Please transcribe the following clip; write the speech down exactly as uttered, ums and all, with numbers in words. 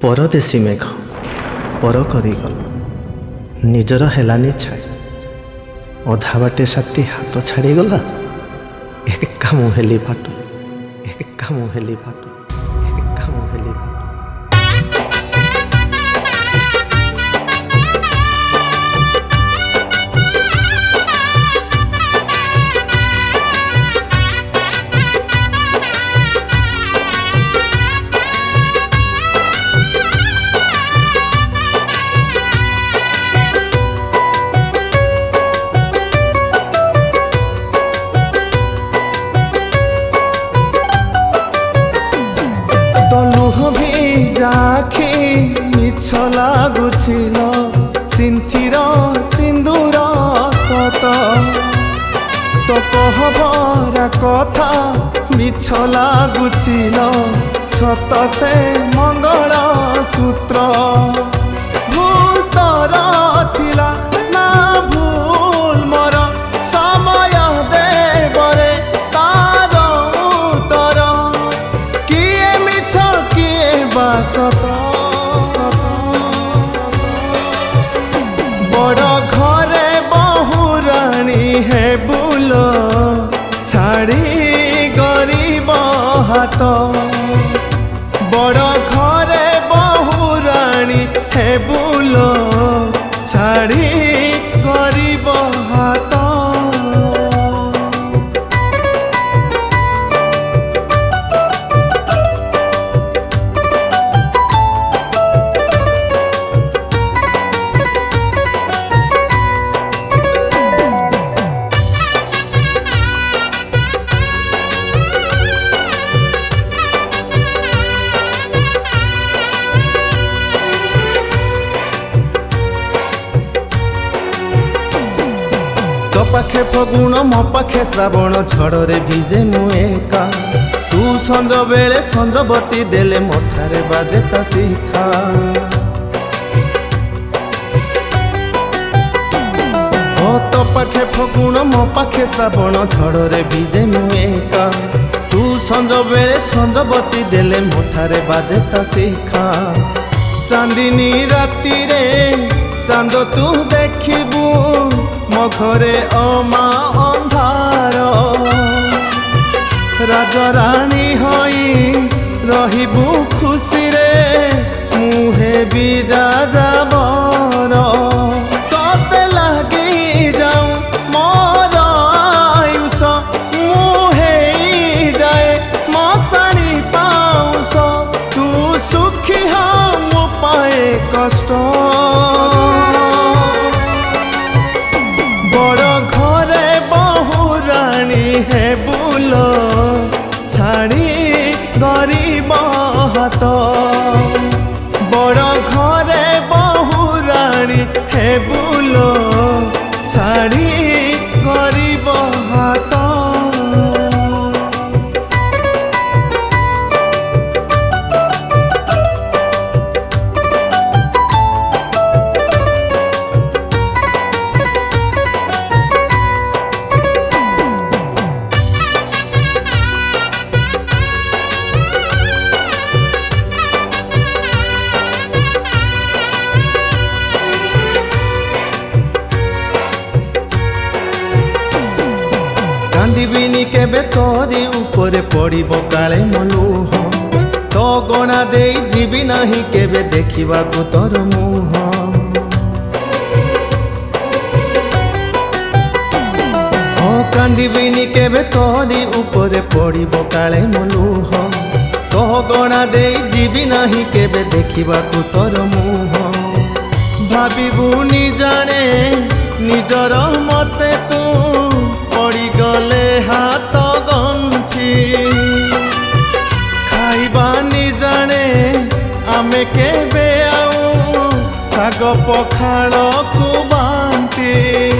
परदेशी मेघ पर करीगल निजर हेलानी छाए अधा बाटे साथी हाथ छाड़ीगला एका मुहेली पाट एका मुहेली पाट एका मुहेली पाट। जाखी मिछ लागुछिल सिंथिर सिंदूर सत तो कहबरा कथा मिछ लागुछिल सत से मंगल सूत्र भूल तोर थिला ना भूल मोर समय देवरे तार उतर किए मिछ किए सत बड़ घरे बहुराणी है बुल छाड़ी गरीब हाथ बड़ घरे बहुराणी है बुल छाड़ी गरीब हाथ। तो पाखे फगुण मो पाखे श्रावण झड़े भिजे मु एका तू संज बेले संजबती देले मोठारे बाजे ता शिखा ओ तो पाखे फगुण मो पाखे श्रावण झड़े भिजे मु एका तू संज बेले संजबती देले मोठारे बाजे ता शिखा चांदिनी राती रे चांद तू देखिबू मो घरे अमा अंधार राजराणी होई रहिबू खुशी रे मुहे बीजा जाबर तोते लगी जाऊं मोर आयुष मुहे जाए मशाणी पाउस तू सुखी हाँ मु पाए कष्ट है बुल छाड़ी गरीब हाथ बड़ घरे बहुराणी है बुल छाड़ी गरीब हाथ। कांदिबिनी केबे तोरी ऊपर पड़िबो काले मनुह तो गणा दे जीवी नहीं केबे देखिबाकु तोर मुह ओ कांदिबिनी केबे तोरी ऊपर पड़िबो काले मनुह तो गणा दे जीवी नहीं केबे देखिबाकु तोर मुह भाबिबु नि जाने निजर मते तू पड़ी गले हाथ गंठी खाइबानी जाने आमे केबे आऊ साग पखाड़ को बांटी।